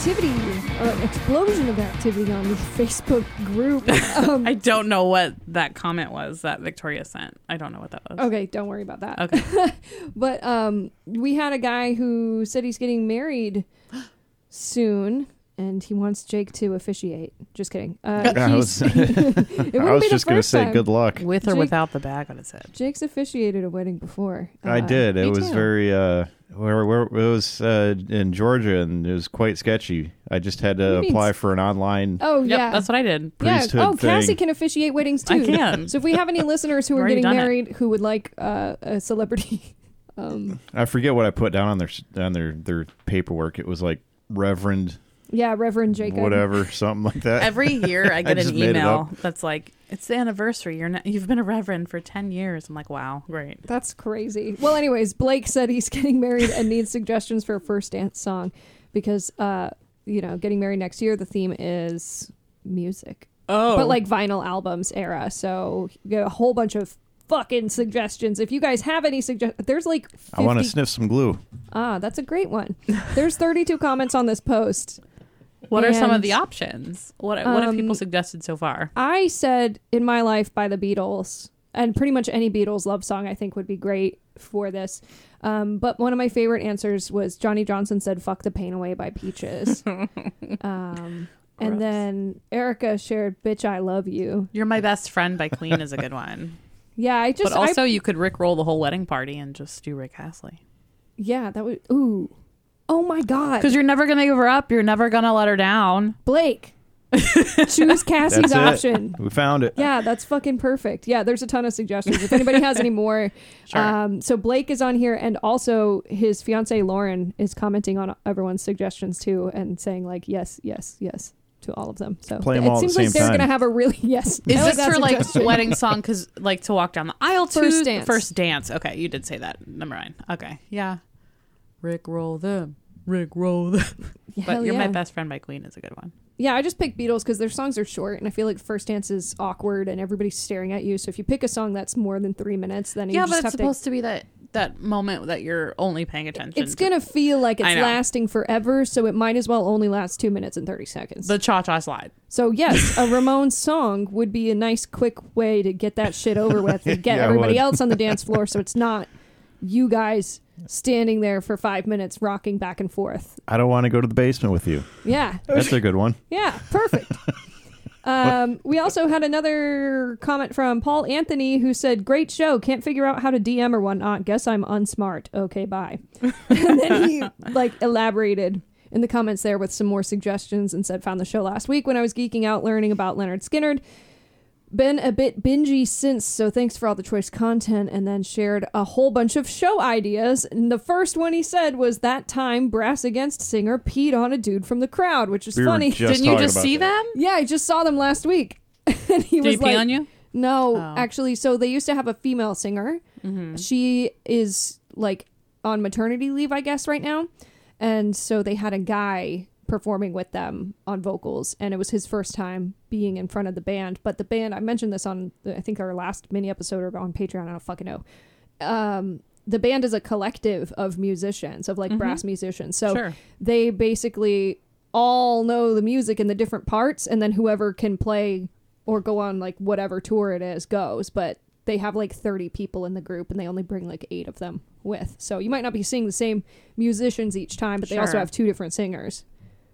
activity, explosion of activity on the Facebook group. I don't know what that comment was that Victoria sent. I don't know what that was. Okay, don't worry about that. Okay. But we had a guy who said he's getting married soon, and he wants Jake to officiate. Just kidding. I was just going to say good luck. With or Jake, without the bag on his head. Jake's officiated a wedding before. I did. It was too. very, where it was in Georgia, and it was quite sketchy. I just had to apply for an online. Oh, Yep, yeah. that's what I did. Yeah. priesthood Oh, Cassie thing. can officiate weddings too. I can. So if we have any listeners who are Already getting done it. married who would like a celebrity, I forget what I put down on their paperwork. It was like Reverend yeah, Reverend Jacob. whatever, something like that. Every year I get just an made it email up. that's like, it's the anniversary. You've been a reverend for 10 years. I'm like, wow, great. That's crazy. Well, anyways, Blake said he's getting married and needs suggestions for a first dance song because, getting married next year, the theme is music. Oh. But like vinyl albums era. So you get a whole bunch of fucking suggestions. If you guys have any suggestions, there's like 50. I want to sniff some glue. Ah, that's a great one. There's 32 comments on this post. What are some of And, the options? What have people suggested so far? I said In My Life by the Beatles, and pretty much any Beatles love song I think would be great for this. But one of my favorite answers was Johnny Johnson said Fuck the Pain Away by Peaches. And then Erica shared Bitch I Love You. You're My Best Friend by Queen is a good one. Yeah, But also you could Rickroll the whole wedding party and just do Rick Astley. yeah, that would, ooh. Oh my God. Because you're never going to give her up. You're never going to let her down. Blake, choose Cassie's That's option. it. We found it. Yeah, that's fucking perfect. Yeah, there's a ton of suggestions. If anybody has any more. Sure. So Blake is on here, and also his fiance Lauren is commenting on everyone's suggestions too and saying like, yes, yes, yes to all of them. So Play 'em it all at seems the like same they're time. going to have a really, yes. Is I this that for like suggestion. wedding song? Because like to walk down the aisle to First dance. First dance. Okay, you did say that. Number 9. Okay, yeah. Rickroll them. Rickroll them. Hell But You're yeah. My Best Friend by Queen is a good one. Yeah, I just picked Beatles because their songs are short, and I feel like first dance is awkward and everybody's staring at you. So if you pick a song that's more than 3 minutes, then you Yeah, just but it's have supposed to be that moment that you're only paying attention It's to. going to feel like it's I know. lasting forever, so it might as well only last 2 minutes and 30 seconds. The cha-cha slide. So yes, a Ramones song would be a nice quick way to get that shit over with and get Yeah, it everybody would. else on the dance floor so it's not you guys standing there for 5 minutes rocking back and forth. I don't want to go to the basement with you. Yeah. That's a good one. Yeah, perfect. We also had another comment from Paul Anthony who said, great show. Can't figure out how to DM or whatnot. Guess I'm unsmart. Okay, bye. And then he elaborated in the comments there with some more suggestions and said, found the show last week when I was geeking out learning about Leonard Skinner. Been a bit bingy since, so thanks for all the choice content, and then shared a whole bunch of show ideas. And the first one he said was that time Brass Against singer peed on a dude from the crowd, which is We were funny. just Didn't you talking just about see that. them? Yeah, I just saw them last week. And he Did was he pee like, on you? no, Oh. actually, so they used to have a female singer. Mm-hmm. She is like on maternity leave, I guess, right now. And so they had a guy performing with them on vocals, and it was his first time being in front of the band. But the band, I mentioned this on I think our last mini episode or on Patreon, I don't fucking know. The band is a collective of musicians, of like brass musicians. So Sure. they basically all know the music in the different parts, and then whoever can play or go on like whatever tour it is goes. But they have like 30 people in the group, and they only bring like 8 of them with. So you might not be seeing the same musicians each time, but they also Sure. have 2 different singers.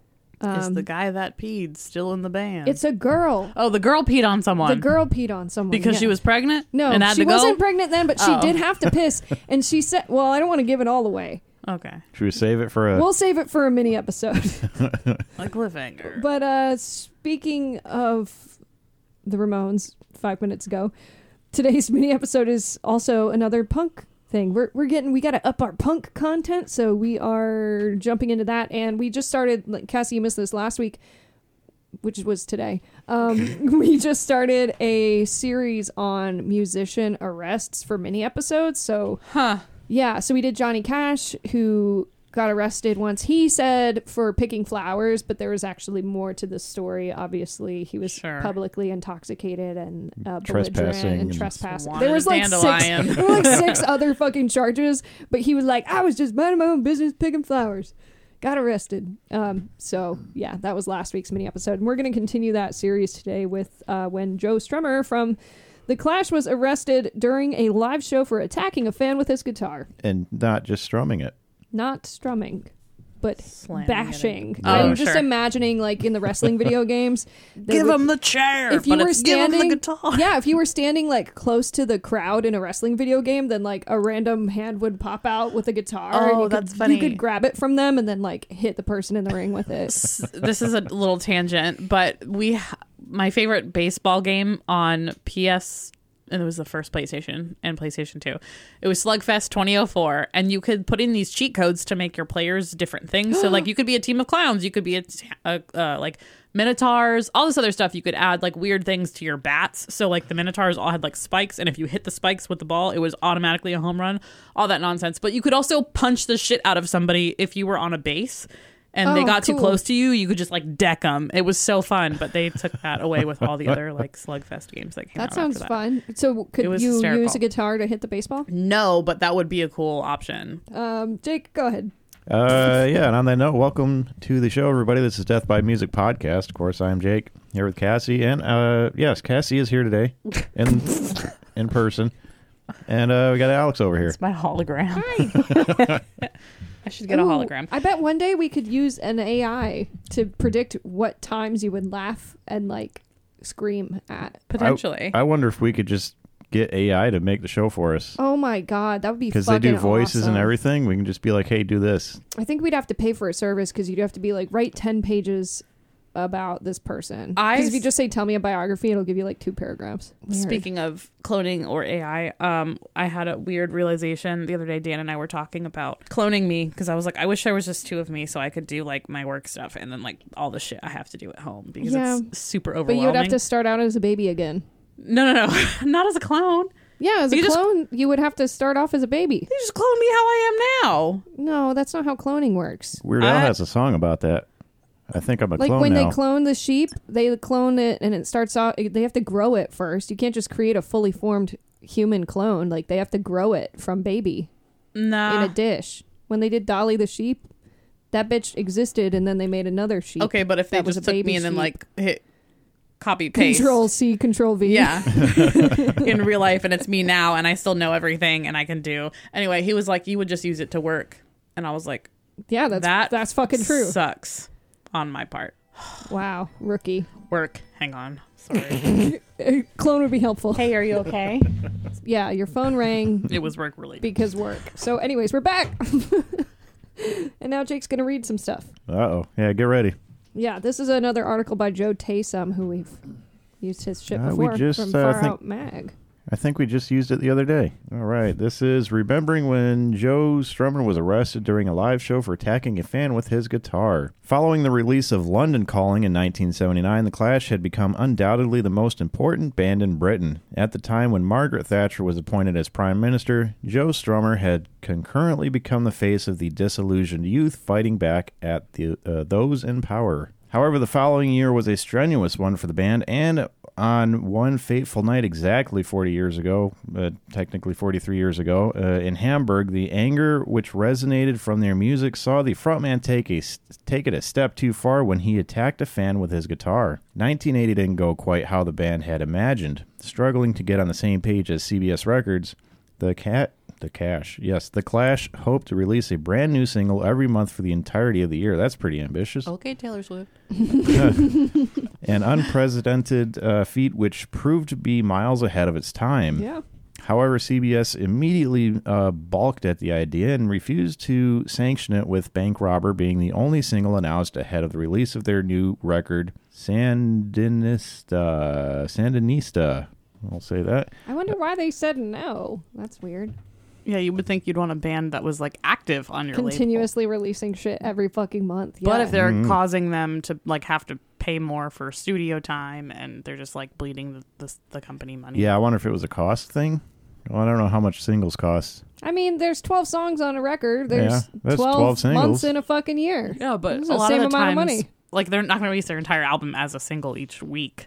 Is the guy that peed still in the band? It's a girl. Oh, the girl peed on someone. The girl peed on someone because yeah. she was pregnant? No, and had she to go? wasn't pregnant then, but she Oh. did have to piss. And she said, well, I don't want to give it all away. Okay. Should we save it for a... We'll save it for a mini episode. A cliffhanger. But speaking of the Ramones 5 minutes ago, today's mini episode is also another punk thing. We got to up our punk content, so we are jumping into that. And we just started, like Cassie, you missed this last week, which was today. We just started a series on musician arrests for mini episodes. So yeah, so we did Johnny Cash, who got arrested once, he said, for picking flowers, but there was actually more to the story. Obviously, he was Sure. publicly intoxicated and Trespassing belligerent and and- trespassing. Wanted There was a like dandelion. there were like 6 other fucking charges, but he was like, I was just minding my own business picking flowers. got arrested. So yeah, that was last week's mini episode, and we're going to continue that series today with when Joe Strummer from The Clash was arrested during a live show for attacking a fan with his guitar. And not just strumming it. Not strumming, but Slamming bashing. Oh, I'm just sure. imagining, like in the wrestling video games, Give him the chair. if you but were it's give him standing, the guitar. yeah, if you were standing like close to the crowd in a wrestling video game, then like a random hand would pop out with a guitar. Oh, and you that's could, funny. You could grab it from them and then like hit the person in the ring with it. This is a little tangent, but my favorite baseball game on PS, and it was the first PlayStation and PlayStation 2. It was Slugfest 2004, and you could put in these cheat codes to make your players different things. So like you could be a team of clowns, you could be like minotaurs, all this other stuff. You could add like weird things to your bats. So like the minotaurs all had like spikes, and if you hit the spikes with the ball, it was automatically a home run. All that nonsense. But you could also punch the shit out of somebody if you were on a base. And they got too close to you, you could just like deck them. It was so fun, but they took that away with all the other like Slugfest games that came out. That sounds after that. fun. So could you hysterical. use a guitar to hit the baseball? No, but that would be a cool option. Jake, go ahead. Yeah, and on that note, welcome to the show, everybody. This is Death by Music Podcast. Of course, I'm Jake, here with Cassie. And yes, Cassie is here today in person. And we got Alex over here. It's my hologram. Hi. I should get a hologram. I bet one day we could use an AI to predict what times you would laugh and like scream at. Potentially. I wonder if we could just get AI to make the show for us. Oh my god, that would be Because fucking they do voices awesome. and everything. We can just be like, hey, do this. I think we'd have to pay for a service because you'd have to be like, write 10 pages about this person. Because if you just say, tell me a biography, it'll give you like 2 paragraphs. Weird. Speaking of cloning or AI, I had a weird realization the other day. Dan and I were talking about cloning me because I was like, I wish there was just 2 of me so I could do like my work stuff and then like all the shit I have to do at home because it's super But overwhelming. you would have to start out as a baby again. No, not as a clone. Yeah, as a You just- clone, you would have to start off as a baby. You just clone me how I am now. No, that's not how cloning works. Weird Al has a song about that. I think I'm a Like clone when now. they clone the sheep, they clone it and it starts off, they have to grow it first. You can't just create a fully formed human clone. Like they have to grow it from baby Nah. in a dish. When they did Dolly the sheep, that bitch existed and then they made another sheep. Okay, but if they That was just a took me baby and then sheep. like hit copy paste. Control C, Control V. Yeah. In real life, and it's me now, and I still know everything and I can do. Anyway, he was like, you would just use it to work. And I was like, Yeah, that's fucking true. Sucks on my part. Wow, rookie. Work. Hang on. Sorry. A clone would be helpful. Hey, are you okay? Yeah, your phone rang It was work related. because work. So anyways, we're back. And now Jake's going to read some stuff. Uh-oh. Yeah, get ready. Yeah, this is another article by Joe Taysom, who we've used his shit we before just, from Far think- Out Mag. I think we just used it the other day. All right. This is remembering when Joe Strummer was arrested during a live show for attacking a fan with his guitar. Following the release of London Calling in 1979, The Clash had become undoubtedly the most important band in Britain. At the time when Margaret Thatcher was appointed as Prime Minister, Joe Strummer had concurrently become the face of the disillusioned youth fighting back at those in power. However, the following year was a strenuous one for the band, and on one fateful night exactly 40 years ago, technically 43 years ago, in Hamburg, the anger which resonated from their music saw the frontman take it a step too far when he attacked a fan with his guitar. 1980 didn't go quite how the band had imagined. Struggling to get on the same page as CBS Records, The Clash hoped to release a brand new single every month for the entirety of the year. That's pretty ambitious. Okay, Taylor Swift. An unprecedented feat which proved to be miles ahead of its time. Yeah. However, CBS immediately balked at the idea and refused to sanction it, with Bank Robber being the only single announced ahead of the release of their new record, Sandinista. I'll say that. I wonder why they said no. That's weird. Yeah, you would think you'd want a band that was like active on your label. Continuously releasing shit every fucking month. Yeah. But if they're causing them to like have to pay more for studio time and they're just like bleeding the company money. Yeah, I wonder if it was a cost thing. Well, I don't know how much singles cost. I mean, there's 12 songs on a record. There's Yeah, that's 12 singles. months in a fucking year. Yeah, but It's a the lot same of the amount times, of money. like they're not going to release their entire album as a single each week.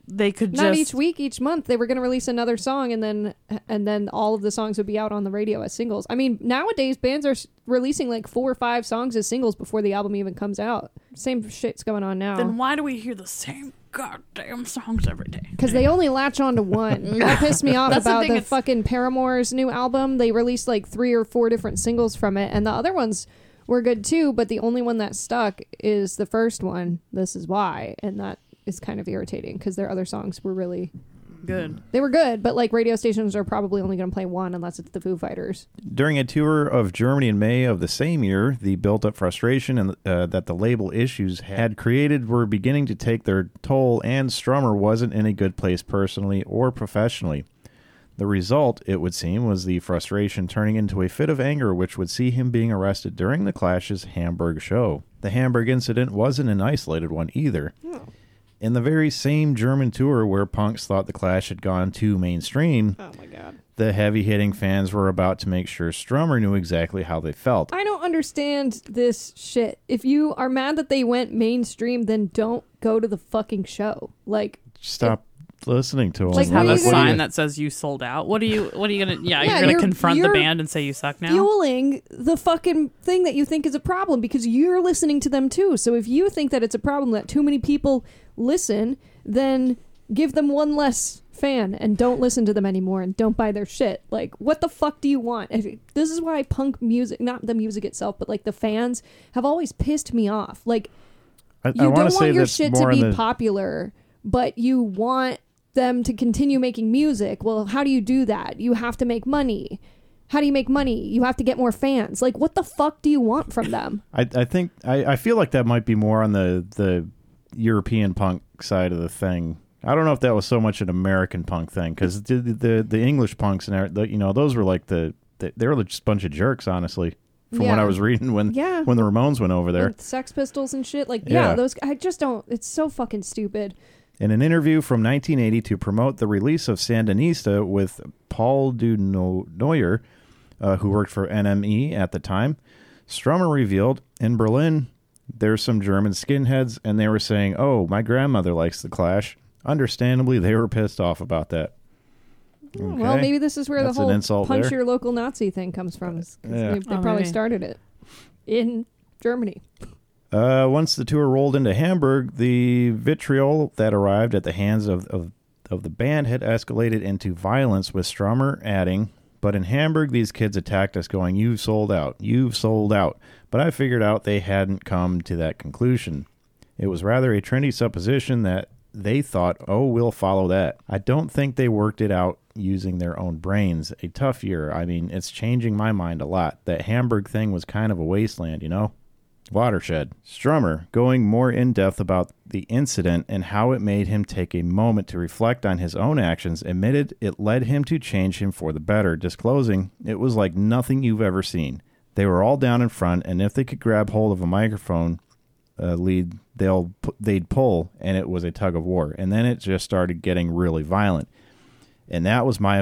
they could Not just each week, each month. They were going to release another song, and then all of the songs would be out on the radio as singles. I mean, nowadays bands are releasing like 4 or 5 songs as singles before the album even comes out. Same shit's going on now. Then why do we hear the same goddamn songs every day? Because they only latch on to one. That pissed me off That's the about thing, the it's- fucking Paramore's new album. They released like 3 or 4 different singles from it, and the other ones were good too, but the only one that stuck is the first one, This Is Why, and that is kind of irritating because their other songs were really... Good. They were good, but like radio stations are probably only going to play one unless it's the Foo Fighters. During a tour of Germany in May of the same year, the built-up frustration and that the label issues had created were beginning to take their toll, and Strummer wasn't in a good place personally or professionally. The result, it would seem, was the frustration turning into a fit of anger which would see him being arrested during the Clash's Hamburg show. The Hamburg incident wasn't an isolated one either. Oh. In the very same German tour where punks thought the Clash had gone too mainstream, Oh my god. the heavy-hitting fans were about to make sure Strummer knew exactly how they felt. I don't understand this shit. If you are mad that they went mainstream, then don't go to the fucking show. Like, Stop listening to him. Like, Have what are a you gonna- sign that says you sold out. What are you gonna? Yeah, Yeah, you're gonna you're- confront the you're band and say you suck now. fueling the fucking thing that you think is a problem because you're listening to them too. So if you think that it's a problem that too many people listen, then give them one less fan and don't listen to them anymore and don't buy their shit. Like, what the fuck do you want? This is why punk music, not the music itself, but like the fans have always pissed me off. Like, I you don't want to say want your that's shit to more be in the popular, but you want them to continue making music. Well, how do you do that? You have to make money. How do you make money? You have to get more fans. Like, what the fuck do you want from them? I think I feel like that might be more on the European punk side of the thing. I don't know if that was so much an American punk thing, because the English punks and those were like they were just a bunch of jerks, honestly. From what Yeah. I was reading when the Ramones went over there. With Sex Pistols and shit. Like, Yeah. those. I just don't. It's so fucking stupid. In an interview from 1980 to promote the release of Sandinista with Paul Du Noyer, who worked for NME at the time, Strummer revealed, in Berlin, there's some German skinheads, and they were saying, "Oh, my grandmother likes the Clash." Understandably, they were pissed off about that. Well, Okay. maybe this is where That's the an whole insult punch there. your local Nazi thing comes from. 'Cause Yeah. They Oh, probably maybe. started it in Germany. Once the tour rolled into Hamburg, the vitriol that arrived at the hands of the band had escalated into violence, with Strummer adding, "But in Hamburg, these kids attacked us going, 'You've sold out. You've sold out.' But I figured out they hadn't come to that conclusion. It was rather a trendy supposition that they thought, 'Oh, we'll follow that.' I don't think they worked it out using their own brains. A tough year. I mean, it's changing my mind a lot. That Hamburg thing was kind of a wasteland, you know?" Watershed. Strummer, going more in-depth about the incident and how it made him take a moment to reflect on his own actions, admitted it led him to change him for the better, disclosing, "It was like nothing you've ever seen. They were all down in front, and if they could grab hold of a microphone lead, they'd pull, and it was a tug of war. And then it just started getting really violent. And that was my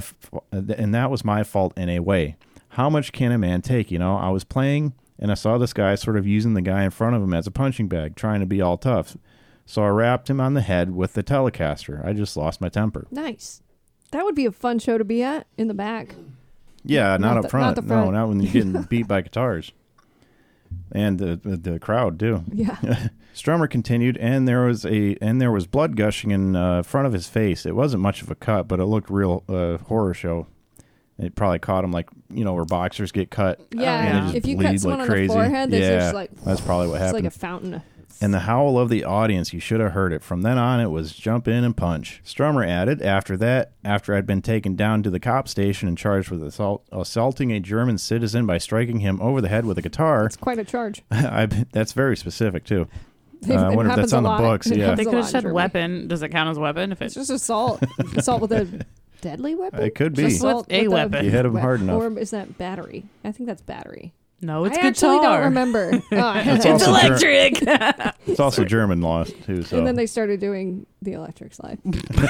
fault in a way. How much can a man take? You know, I was playing, and I saw this guy sort of using the guy in front of him as a punching bag, trying to be all tough. So I rapped him on the head with the Telecaster. I just lost my temper." Nice. That would be a fun show to be at in the back. Yeah, not Not up the- front. not the front. No, not when you're getting beat by guitars. And the crowd, too. Yeah. Strummer continued, and there was blood gushing in front of his face. It wasn't much of a cut, but it looked real horror show. It probably caught him like, you know, where boxers get cut. Yeah. and they just If you bleed cut someone like on crazy. the forehead, there's yeah, just like that's probably what it's happened. like a fountain. And the howl of the audience, you should have heard it. From then on, it was jump in and punch. Strummer added, after I'd been taken down to the cop station and charged with assaulting a German citizen by striking him over the head with a guitar. It's quite a charge. That's very specific, too. It I wonder if happens that's on a the lot. books, It yeah. happens They a could lot have in said Germany. weapon. Does it count as weapon? If It's it's just assault. Assault with a deadly weapon? It could be. Just with Assault a with weapon. You hit him hard enough. Or is that battery? I think that's battery. no, it's I guitar. actually don't remember. It's It's also electric. It's also German law, too. So. And then they started doing the electric slide.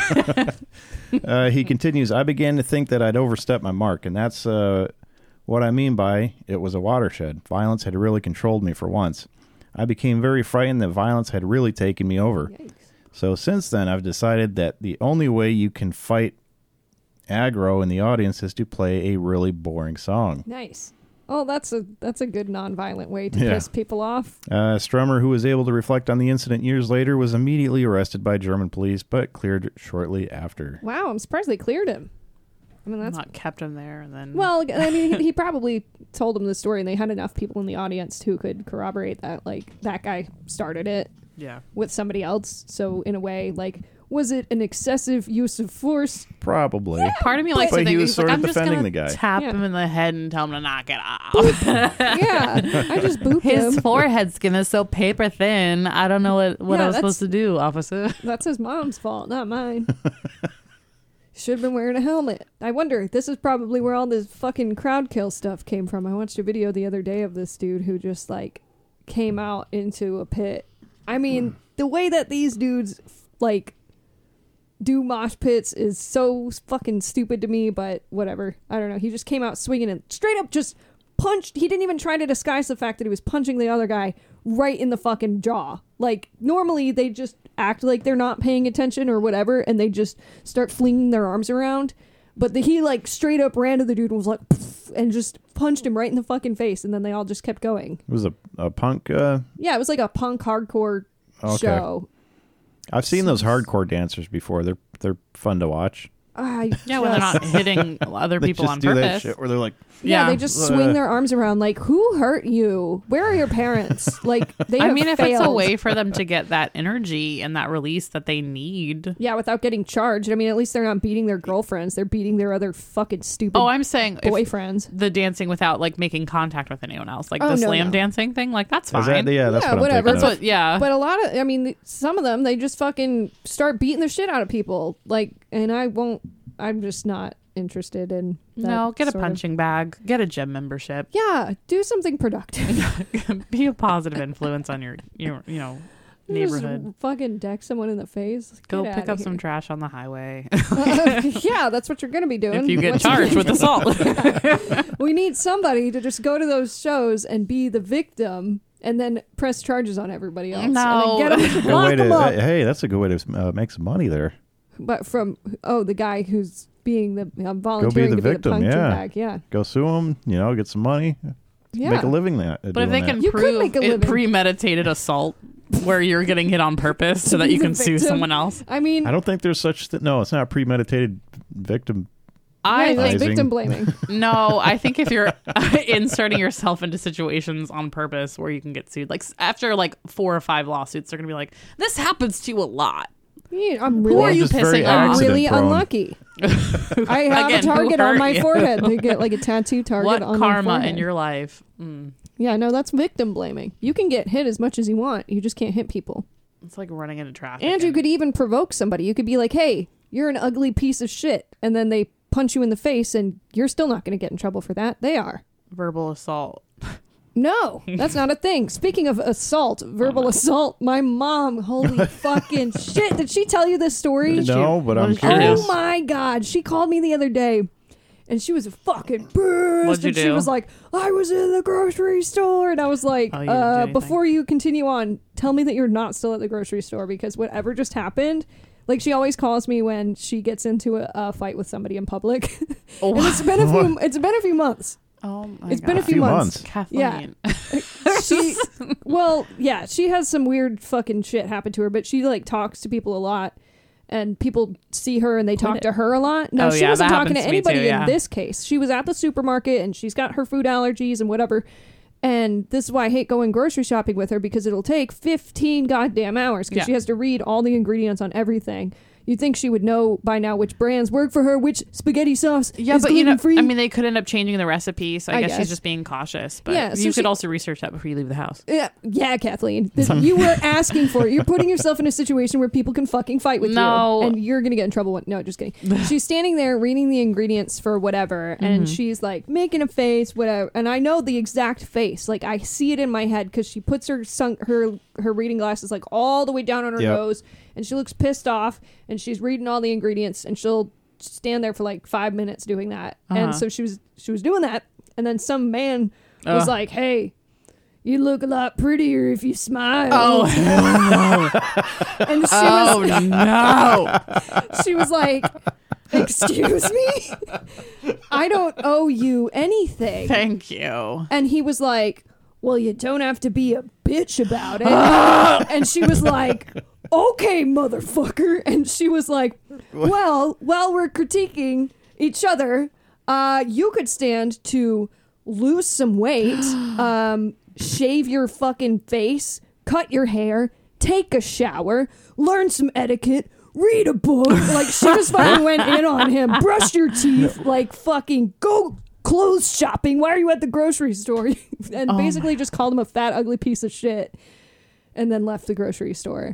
He continues, I began to think that I'd overstepped my mark, and that's what I mean by it was a watershed. Violence had really controlled me for once. I became very frightened that violence had really taken me over. Yikes. So since then, I've decided that the only way you can fight aggro in the audience is to play a really boring song. Nice. Oh, that's a good nonviolent way to Yeah. piss people off. Strummer, who was able to reflect on the incident years later, was immediately arrested by German police, but cleared shortly after. Wow, I'm surprised they cleared him. I mean, that's Not kept him there and then. well. I mean, he probably told them the story, and they had enough people in the audience who could corroborate that. Like that guy started it yeah. with somebody else. So in a way, like, was it an excessive use of force? Probably. Part of me likes But to he think was he's like, sort of I'm just defending gonna the guy. tap Yeah. him in the head and tell him to knock it off. Yeah, I just booped His him. forehead skin is so paper thin. I don't know what Yeah, I was that's- supposed to do, officer. That's his mom's fault, not mine. Should have been wearing a helmet. I wonder, this is probably where all this fucking crowd kill stuff came from. I watched a video the other day of this dude who just, like, came out into a pit. I mean, the way that these dudes, like, do mosh pits is so fucking stupid to me, but whatever. I don't know. He just came out swinging and straight up just punched. He didn't even try to disguise the fact that he was punching the other guy right in the fucking jaw. Like, normally they just act like they're not paying attention or whatever, and they just start flinging their arms around. But he, like, straight up ran to the dude and was like, "Pff," and just punched him right in the fucking face, and then they all just kept going. It was a punk. Yeah, it was like a punk hardcore show. I've seen those hardcore dancers before. They're fun to watch. Yeah, when they're not hitting other They people just on do that purpose. shit where they're like, Yeah, Yeah. they just swing their arms around like, who hurt you? Where are your parents? Like, they I have mean, if it's a failed. way for them to get that energy and that release that they need. Yeah, without getting charged. I mean, at least they're not beating their girlfriends. They're beating their other fucking stupid Oh, I'm saying if boyfriends. the dancing without like making contact with anyone else, like Oh, the no, slam no. dancing thing, like that's fine. is that, yeah, that's Yeah, what I'm whatever. thinking That's of. what, yeah. But a lot of, I mean, some of them, they just fucking start beating the shit out of people. Like, and I'm just not interested in that. No, get a sort of- punching bag, get a gym membership, Yeah, do something productive. be a positive influence on your neighborhood. Just fucking deck someone in the face. Go Get pick outta up some here. trash on the highway Yeah, that's what you're going to be doing. if you get Once charged with assault. We need somebody to just go to those shows and be the victim and then press charges on everybody else. No. And then get them, Good lock way them up. hey, that's a good way to make some money there. But from, the guy who's being the, volunteering the to be the victim, punching yeah. bag. Yeah. Go sue them, get some money, Yeah. make a living that. But if they can You could prove make a it living. premeditated assault where you're getting hit on purpose so that you The can sue victim. someone else. I mean, I don't think there's such no, it's not premeditated victim. I that's think Rising. victim blaming. no, I think if you're inserting yourself into situations on purpose where you can get sued, like after like 4 or 5 lawsuits, they're gonna be like, "This happens to you a lot." Yeah, I'm Who are really, you just very pissing I'm off? really accident-prone. unlucky. I have Again, a who target on hurt my you? forehead. They get like a tattoo target What on my karma forehead. in your life? Mm. Yeah, no, that's victim blaming. You can get hit as much as you want. You just can't hit people. It's like running into traffic. And you could even provoke somebody. You could be like, hey, you're an ugly piece of shit. And then they punch you in the face, and you're still not going to get in trouble for that. They are. verbal assault. No, that's not a thing. Speaking of assault, verbal assault, my mom, holy fucking shit. Did she tell you this story? Did No, she- but what I'm did she curious. Oh my God. She called me the other day and she was fucking pissed. What'd you and she do? was like, I was in the grocery store. And I was like, Oh, you didn't do anything. before you continue on, tell me that you're not still at the grocery store because whatever just happened. Like, she always calls me when she gets into a fight with somebody in public. Oh, And it's been a few months. oh my It's God. been a few Few months. months. Kathleen. She, she has some weird fucking shit happen to her, but she like talks to people a lot, and people see her and they talk to her a lot. No, Oh, she yeah, wasn't that talking to happens to me anybody too, yeah. in this case. She was at the supermarket and she's got her food allergies and whatever. And this is why I hate going grocery shopping with her, because it'll take 15 goddamn hours because Yeah. she has to read all the ingredients on everything. You'd think she would know by now which brands work for her, which spaghetti sauce Yeah, is but gluten-free. I mean, they could end up changing the recipe, so I I guess guess. she's just being cautious. But Yeah, so you she- could also research that before you leave the house. Yeah, Kathleen. You were asking for it. You're putting yourself in a situation where people can fucking fight with No. you. And you're going to get in trouble. No, just kidding. She's standing there reading the ingredients for whatever. And she's like making a face, whatever. And I know the exact face. Like, I see it in my head because she puts her reading glasses like all the way down on her Yep. nose. And she looks pissed off. And she's reading all the ingredients. And she'll stand there for like 5 minutes doing that. And Uh-huh. so she was doing that. And then some man was Ugh. like, hey, you look a lot prettier if you smile. Oh, And she was like, excuse me? I don't owe you anything. thank you. And he was like, well, you don't have to be a bitch about it. And she was like, okay, motherfucker. And she was like, well, while we're critiquing each other, you could stand to lose some weight, shave your fucking face, cut your hair, take a shower, learn some etiquette, read a book. Like, she just fucking went in on him. Brush your teeth. Like, fucking go clothes shopping. Why are you at the grocery store? And basically just called him a fat, ugly piece of shit. And then left the grocery store.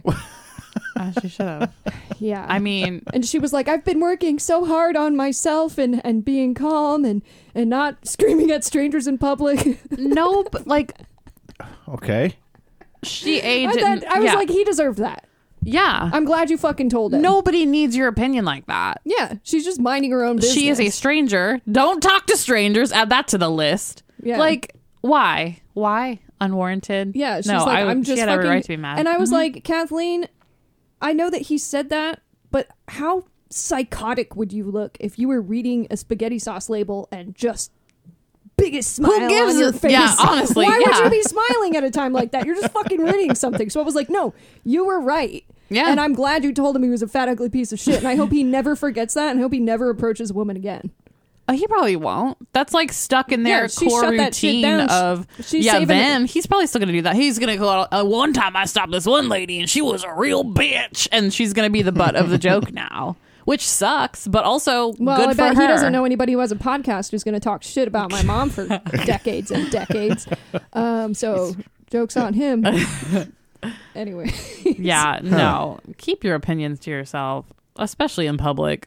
She should have. Yeah. I mean, and she was like, I've been working so hard on myself and being calm and not screaming at strangers in public. no, but like, Okay. she aged. I was like, he deserved that. yeah. I'm glad you fucking told him. Nobody needs your opinion like that. Yeah, she's just minding her own business. She is a stranger. Don't talk to strangers. Add that to the list. Yeah. Like, why? Why? Unwarranted? Yeah, she's no, like, I'm just she had fucking... every right to be mad. And I was like, Kathleen, I know that he said that, but how psychotic would you look if you were reading a spaghetti sauce label and just biggest smile gives on your a- face? yeah, honestly, Why would yeah. you be smiling at a time like that? You're just fucking reading something. So I was like, no, you were right. Yeah. And I'm glad you told him he was a fat, ugly piece of shit. And I hope he never forgets that and I hope he never approaches a woman again. He probably won't. That's like stuck in their Yeah, she core shut that shit routine down. of She's yeah. saving Then he's probably still gonna do that. He's gonna go out. One time I stopped this one lady and she was a real bitch, and she's gonna be the butt of the joke now, which sucks, but also Well, good I for bet her. he doesn't know anybody who has a podcast who's going to talk shit about my mom for decades and decades. So joke's on him. Anyway. Yeah, no. Keep your opinions to yourself, especially in public.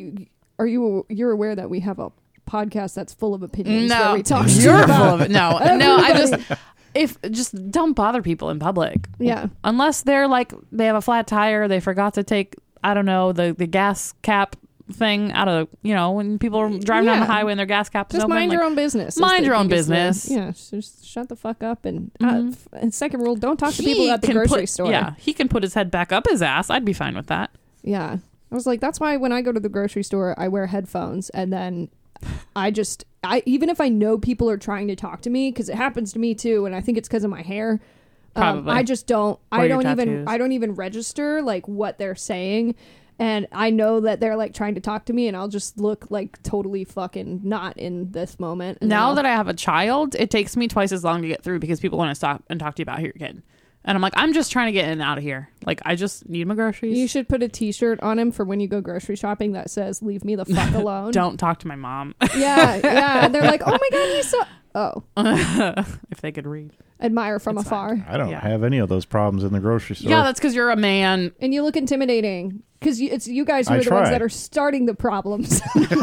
You're aware that we have a podcast that's full of opinions No, where we talk shit you're about full of it. No, no. I everybody. just don't bother people in public. Yeah. Unless they're like they have a flat tire, they forgot to take I don't know the gas cap thing out of when people are driving down the Yeah. highway and their gas cap is Just open. mind like, your own business. is mind the your own biggest thing. business. Yeah, just shut the fuck up. And Mhm. and second rule, don't talk to he people at the can grocery put- store. Yeah, he can put his head back up his ass. I'd be fine with that. Yeah. I was like, that's why when I go to the grocery store, I wear headphones, and then I even if I know people are trying to talk to me, because it happens to me too, and I think it's because of my hair. Probably. I just don't. Or I your don't even. tattoos. I don't even register like what they're saying, and I know that they're like trying to talk to me, and I'll just look like totally fucking not in this moment. And Now that I have a child, it takes me twice as long to get through because people want to stop and talk to you about your kid. And I'm like, I'm just trying to get in and out of here. Like, I just need my groceries. you should put a T-shirt on him for when you go grocery shopping that says "Leave me the fuck alone." Don't talk to my mom. Yeah. And they're like, "Oh my god, he's so." Oh, If they could read. admire from It's afar. I don't Yeah. have any of those problems in the grocery store. Yeah, that's because you're a man. And you look intimidating because it's you guys who I are the ones try. that are starting the problems.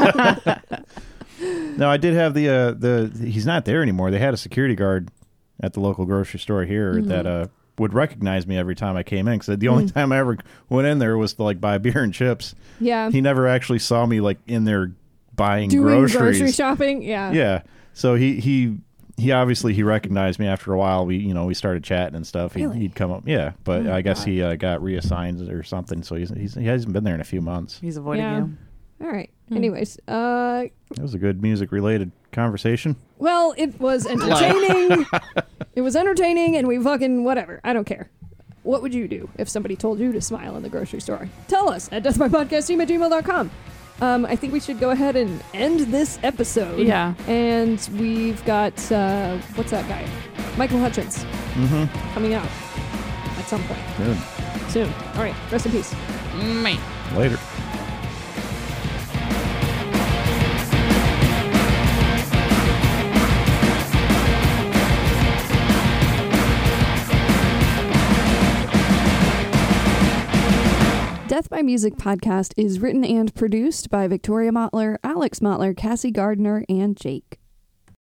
No, I did have the he's not there anymore. They had a security guard at the local grocery store here that would recognize me every time I came in, because the only time I ever went in there was to like buy beer and chips. Yeah. He never actually saw me like in there buying Doing groceries. grocery shopping. Yeah. Yeah. So he obviously he recognized me after a while. We started chatting and stuff. Really? He'd come up. Yeah, but Oh, I guess God. he got reassigned or something. So he hasn't been there in a few months. He's avoiding Yeah. you. All right. Anyways, That was a good music related conversation. well, it was entertaining. It was entertaining, and we fucking whatever. I don't care. What would you do if somebody told you to smile in the grocery store? Tell us at deathbypodcastteam@gmail.com. I think we should go ahead and end this episode. Yeah. And we've got, what's that guy? Michael Hutchins coming out at some point Good. soon. All right. Rest in peace. Mate. Later. Death by Music podcast is written and produced by Victoria Mottler, Alex Mottler, Cassie Gardner, and Jake.